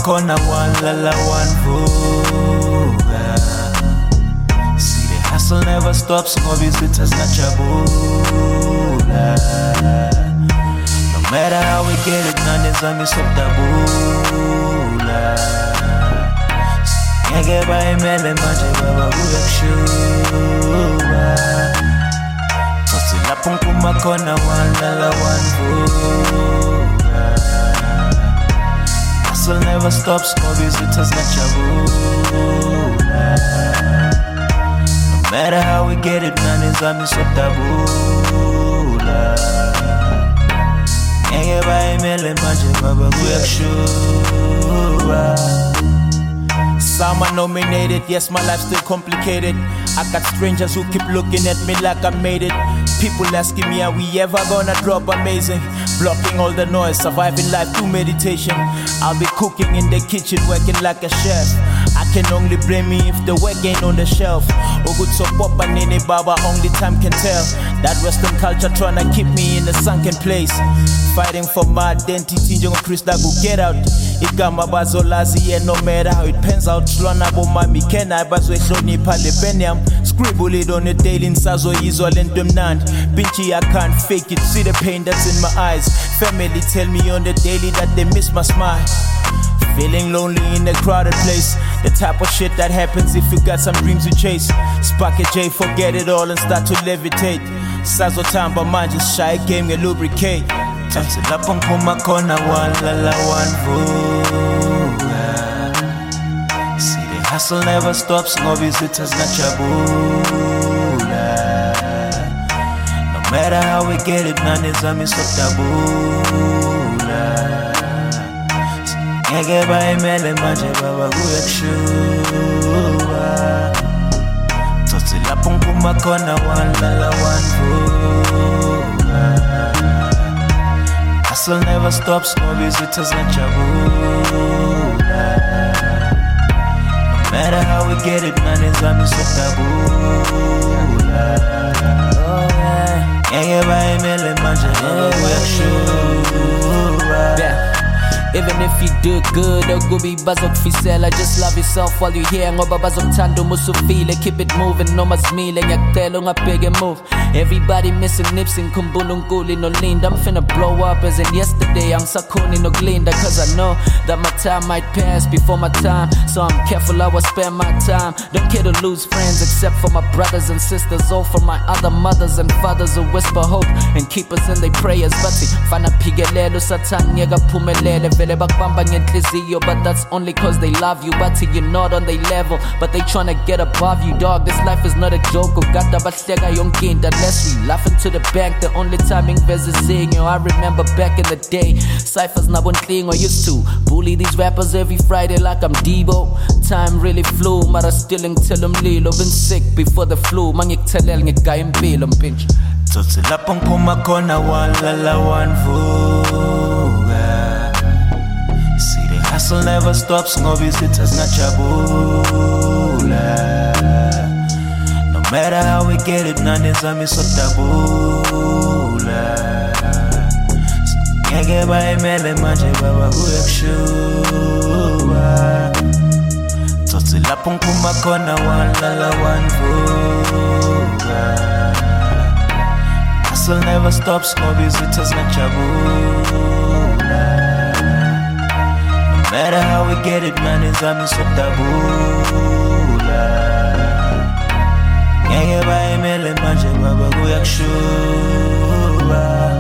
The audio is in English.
khona walala wanvuka. See the hustle never stops ngoba izitha zingajabula. No matter how we get it, none zami sokudabula. Ngeke bayimele manje baba kuyakushuba. Sothi lapho ngiphuma khona walala wanvuka. Hustle never stops ngoba izitha zingajabula. No matter how we get it, none zami sokudabula. Ngeke bayimele manje baba kuyakushuba. Some are nominated, yes, my life's still complicated. I got strangers who keep looking at me like I made it. People asking me, are we ever gonna drop amazing? Blocking all the noise, surviving life through meditation. I'll be cooking in the kitchen, working like a chef. I can only blame me if the work ain't on the shelf. Oh, good so pop and nene baba, only time can tell. That Western culture tryna keep me in a sunken place. Fighting for my identity, njengo Chris Dagu, get out. Igama bazolazi, yeah, no matter how it pans out. Slwana bomami, kena bazwe hloni pale benyam. Scribble it on a daily, nsazo izwa lento mnandi. Binchi, I can't fake it, see the pain that's in my eyes. Family tell me on the daily that they miss my smile. Feeling lonely in a crowded place. The type of shit that happens if you got some dreams you chase. Spark a J, forget it all and start to levitate. Sazo tamba manje, shy game, you lubricate. Tathi lapho ngiphuma khona walala wanvuka. See the hustle never stops ngoba izitha zingajabula. No matter how we get it, none zami sokudabula. Ngeke bayimele manje baba kuyakushuba. Tathi lapho ngiphuma khona walala wanvuka. Hustle never stops, ngoba izitha zingajabula. No matter how we get it, none zami sokudabula. Ngeke bayimele manje baba kuyakushuba. Even if you do good, okubi bazokufisela. Just love yourself while you're here ngoba bazokuthanda uma usufile. Keep it moving noma zimile, ngiyakutela ungabheke move. Everybody missing nips in kumbulunkulu nolinda. I'm finna blow up as in yesterday, angisakhoni nokulinda. Cause I know that my time might pass before my time, so I'm careful how I spend my time. Don't care to lose friends except for my brothers and sisters, all for my other mothers and fathers who whisper hope and keep us in their prayers. Bathi fana phikelelo sathani ngekaphumelele. But that's only cause they love you. But you're not on their level, but they tryna get above you, dog. This life is not a joke. Unless we laugh into the bank, the only timing versus seeing you. I remember back in the day, ciphers na one thing I used to bully these rappers every Friday like I'm Debo. Time really flew, but I still until I'm lilo. Been sick before the flu. Mangiktelel ngigaya impilo mpinch. Tathi lapho ngiphuma khona walala wanvuka. See the hustle never stops ngoba izitha zingajabula. No matter how we get it, none zami sokudabula. Ngeke bayimele manje baba kuyakushuba. Tathi lapho ngiphuma khona walala wanvuka. Hustle never stops ngoba izitha zingajabula. No matter how we get it, none zami sokudabula. Ngeke bayimele manje baba kuyakushuba.